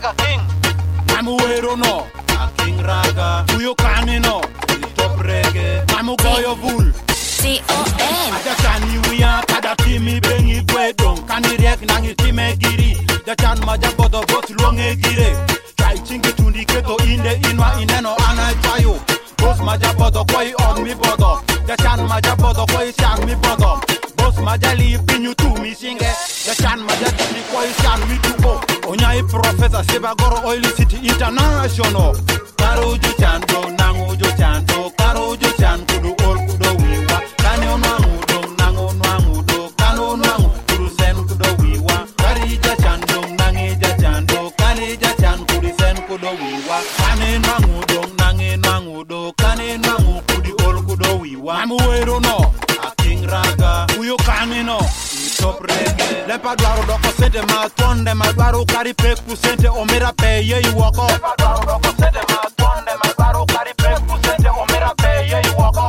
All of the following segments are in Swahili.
Raga King Mamuero no King Raga Uyo Kani no Top Reggae Mamu Goyo Bull C-O-N Aja chani wiya kada kimi bengi kwedong Kani riek nangi time giri Jachan maja bodo bot luonge gire Chai chingi tundi keto inde inwa ineno ana chayo Bos maja bodo koi on mi bodo Jachan maja bodo koi chan mi bodo Bos maja li pinyu tu mi singe Jachan maja tundi koi chan mi tuko Onyai Professor Sebagoro Oil City International Karo jo chando nango jo chando Karo jo chan kudu ol kudo wiwa Kani onwangu dong nango nwangu do Kano nwangu kudu sen kudo wiwa Kari ja chando nange ja chando Kani ja chan kudu sen kudo wiwa Kani nwangu dong nange nwangu do Kani nwangu kudi ol kudo wiwa Mamuero no King Raga Uyo kani no Top Reggae Lepa dwaro doko sente ma tonde ma dwaro kari peku sente omera pe ye iwoko Lepa dwaro doko sente ma tonde ma dwaro kari peku sente omera pe ye iwoko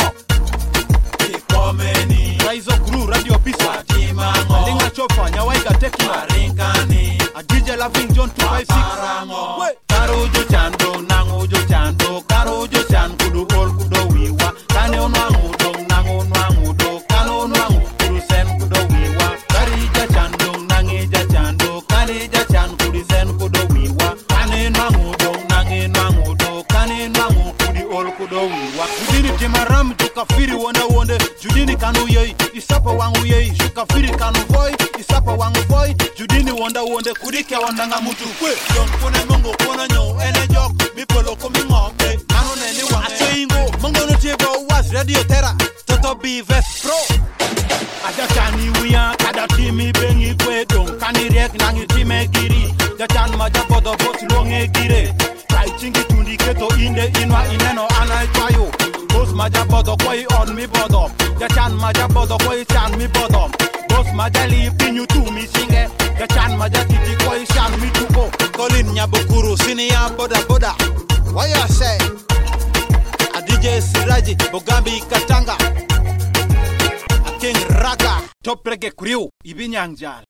Ikomeni Raizo Gru Radio Pisa Timango Linga Chofa Nyawaiga Teki Marinkani Adije Laughing John 256 Karo jo chando nango jo chando Karo jo chan kudu ol kudo wiwa Kane onwangu dong nango nwangu do Kano onwangu kudu sen kudo wiwa Kari ja chando nange ja chando Kani ja chan kudi sen kudo wiwa Kane nwangu dong nange nwangu do Kane nwangu kudi ol kudo wiwa Judini timaram jukafiri wonda wonde Judini kanu yei isapa wangu yei Jukafiri kanu boy isapa wangu boy Judini wonda wonde kudike wonda nga mutu Kwe Yon kune mungo kona nyo ene jok Mipolo kumi ngombe Kano neni wange Ate ingo Mungo no tiego was Radio Terra Toto B-Vest Pro Aja chani wiya kada kimi bengi kwedong Kani riek nangi time giri Jachan maja bodo bot luonge gire Kai chingi tundi keto inde inwa ineno ana chayo Bos maja bodo koi on mi bodo Jachan maja bodo koi chan mi bodo Bos maja li pinyu tu mi singe Jachan maja titi koi chan mi tuko Colin Nyabukuru sini ya boda boda What you say? A DJ Siraji Bogambi Katanga King Raga Top Reggae Crew Ibinyangjal